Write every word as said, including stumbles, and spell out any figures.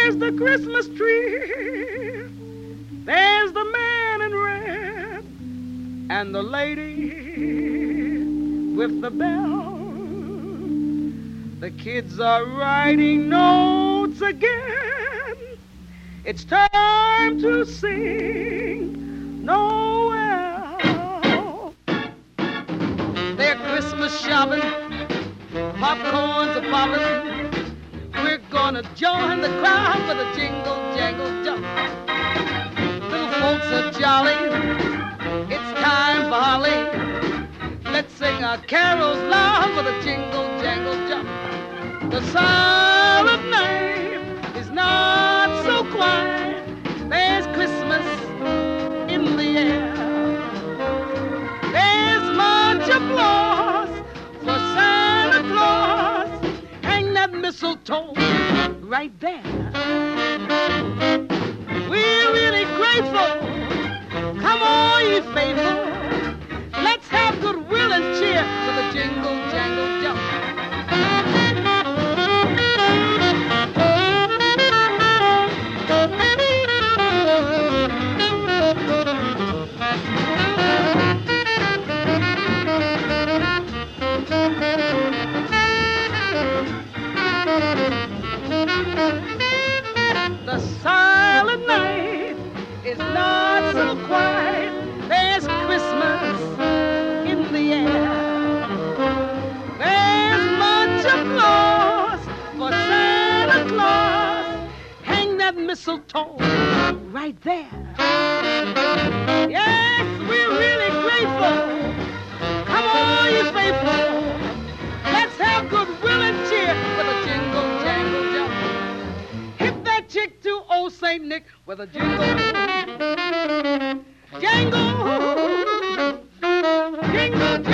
There's the Christmas tree. There's the man in red and the lady with the bell. The kids are writing notes again. It's time to sing Noel. They're Christmas shopping, popcorn's a popping. We're gonna join the crowd for the jingle, jangle, jump. Little folks are jolly, it's time for holly. Let's sing our carols loud for the jingle, jangle, jump. The silent night is not so quiet. There's Christmas in the air. There's much applause for Santa Claus. Hang that mistletoe right there. We're really grateful. Come on, ye faithful. Let's have goodwill and cheer for the jingle, jangle, jump. The silent night is not so quiet. There's Christmas in the air. There's much applause for Santa Claus. Hang that mistletoe right there. Yes, we're really grateful. Come on, you faithful. Let's have goodwill and cheer for the jingle, jangle, jump. Hit that chick to old Saint Nick with a jingle, jangle, jingle,